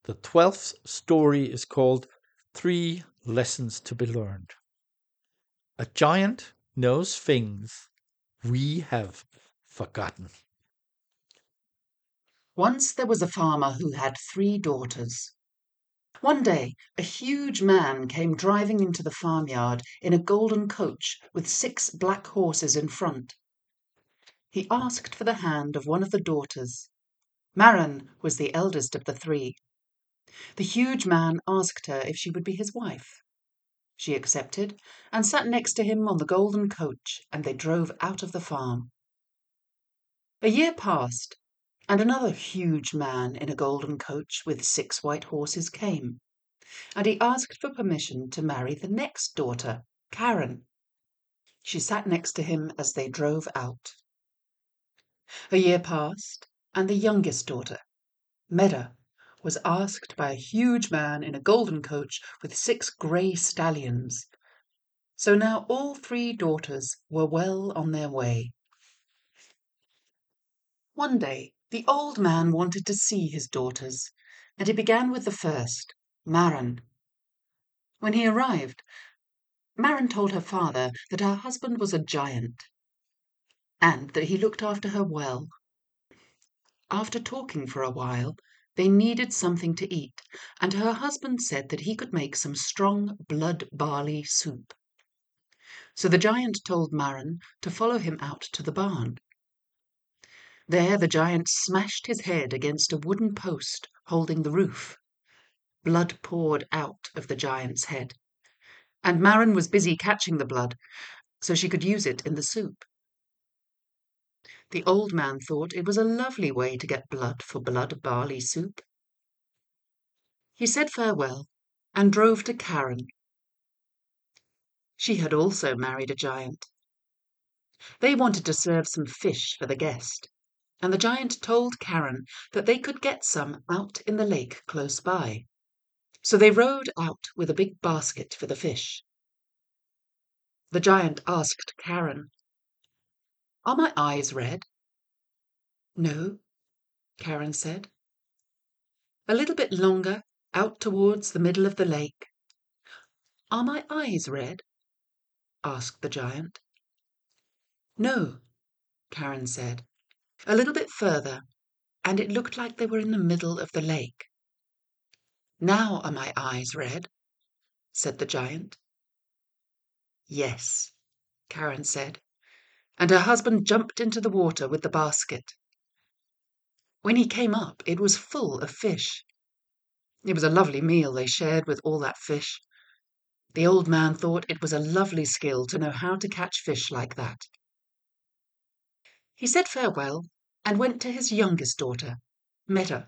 The 12th story is called 3 Lessons to be Learned. A giant knows things we have forgotten. Once there was a farmer who had 3 daughters. One day, a huge man came driving into the farmyard in a golden coach with 6 black horses in front. He asked for the hand of one of the daughters. Maren was the eldest of the 3. The huge man asked her if she would be his wife. She accepted and sat next to him on the golden coach, and they drove out of the farm. A year passed, and another huge man in a golden coach with 6 white horses came, and he asked for permission to marry the next daughter, Karen. She sat next to him as they drove out. A year passed, and the youngest daughter, Medda, was asked by a huge man in a golden coach with 6 grey stallions. So now all 3 daughters were well on their way. One day the old man wanted to see his daughters, and he began with the first, Maren. When he arrived, Maren told her father that her husband was a giant, and that he looked after her well. After talking for a while, they needed something to eat, and her husband said that he could make some strong blood barley soup. So the giant told Maren to follow him out to the barn. There the giant smashed his head against a wooden post holding the roof. Blood poured out of the giant's head, and Maren was busy catching the blood so she could use it in the soup. The old man thought it was a lovely way to get blood for blood barley soup. He said farewell and drove to Karen. She had also married a giant. They wanted to serve some fish for the guest, and the giant told Karen that they could get some out in the lake close by. So they rowed out with a big basket for the fish. The giant asked Karen, "Are my eyes red?" "No," Karen said. "A little bit longer, out towards the middle of the lake." "Are my eyes red?" asked the giant. "No," Karen said. "A little bit further, and it looked like they were in the middle of the lake." "Now are my eyes red?" said the giant. "Yes," Karen said, and her husband jumped into the water with the basket. When he came up, it was full of fish. It was a lovely meal they shared with all that fish. The old man thought it was a lovely skill to know how to catch fish like that. He said farewell and went to his youngest daughter, Medda.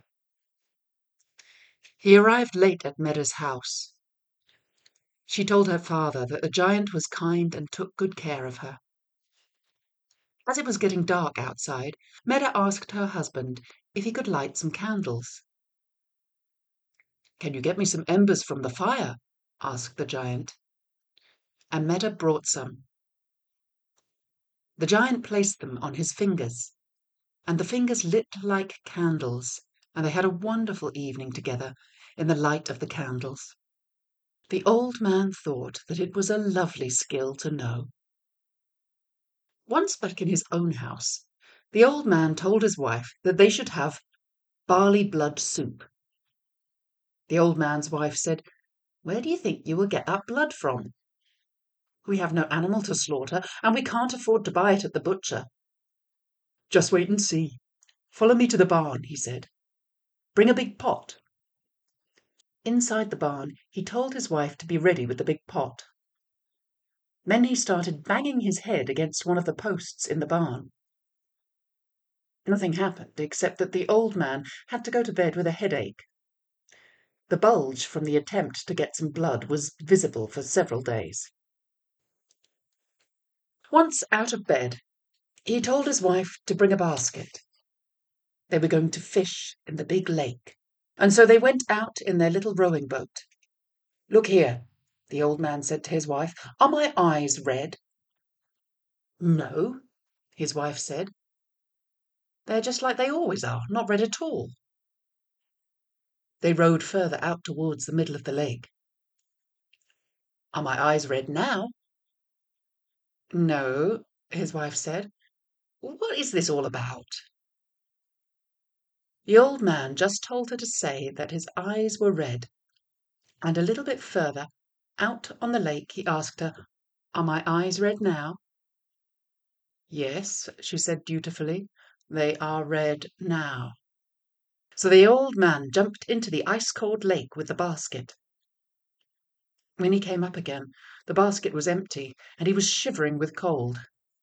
He arrived late at Medda's house. She told her father that the giant was kind and took good care of her. As it was getting dark outside, Medda asked her husband if he could light some candles. "Can you get me some embers from the fire?" asked the giant. And Medda brought some. The giant placed them on his fingers, and the fingers lit like candles, and they had a wonderful evening together in the light of the candles. The old man thought that it was a lovely skill to know. Once back in his own house, the old man told his wife that they should have barley blood soup. The old man's wife said, "Where do you think you will get that blood from? We have no animal to slaughter, and we can't afford to buy it at the butcher." "Just wait and see. Follow me to the barn," he said. "Bring a big pot." Inside the barn, he told his wife to be ready with the big pot. Then he started banging his head against one of the posts in the barn. Nothing happened except that the old man had to go to bed with a headache. The bulge from the attempt to get some blood was visible for several days. Once out of bed, he told his wife to bring a basket. They were going to fish in the big lake, and so they went out in their little rowing boat. "Look here," the old man said to his wife, "are my eyes red?" "No," his wife said. "They're just like they always are, not red at all." They rowed further out towards the middle of the lake. "Are my eyes red now?" "No," his wife said. "What is this all about?" The old man just told her to say that his eyes were red, and a little bit further out on the lake he asked her, "Are my eyes red now?" "Yes," she said dutifully, "they are red now." So the old man jumped into the ice-cold lake with the basket. When he came up again, the basket was empty, and he was shivering with cold.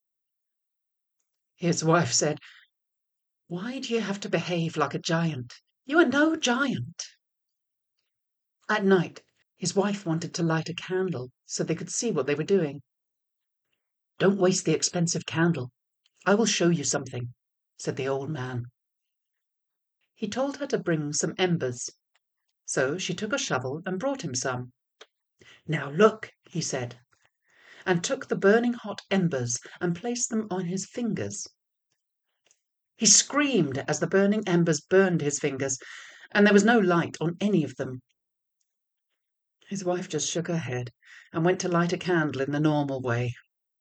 His wife said, "Why do you have to behave like a giant? You are no giant." At night, his wife wanted to light a candle so they could see what they were doing. "Don't waste the expensive candle. I will show you something," said the old man. He told her to bring some embers. So she took a shovel and brought him some. "Now look," he said, and took the burning hot embers and placed them on his fingers. He screamed as the burning embers burned his fingers, and there was no light on any of them. His wife just shook her head and went to light a candle in the normal way.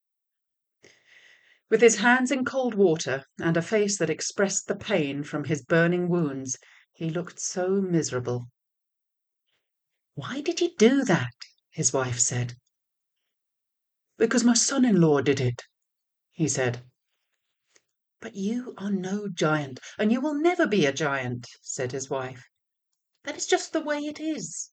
With his hands in cold water and a face that expressed the pain from his burning wounds, he looked so miserable. "Why did you do that?" his wife said. "Because my son-in-law did it," he said. "But you are no giant, and you will never be a giant," said his wife. "That is just the way it is."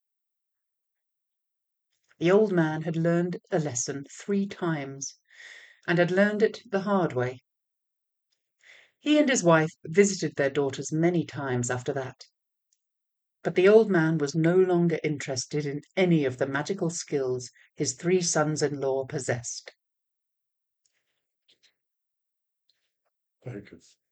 The old man had learned a lesson 3 times, and had learned it the hard way. He and his wife visited their daughters many times after that. But the old man was no longer interested in any of the magical skills his 3 sons-in-law possessed. Very good.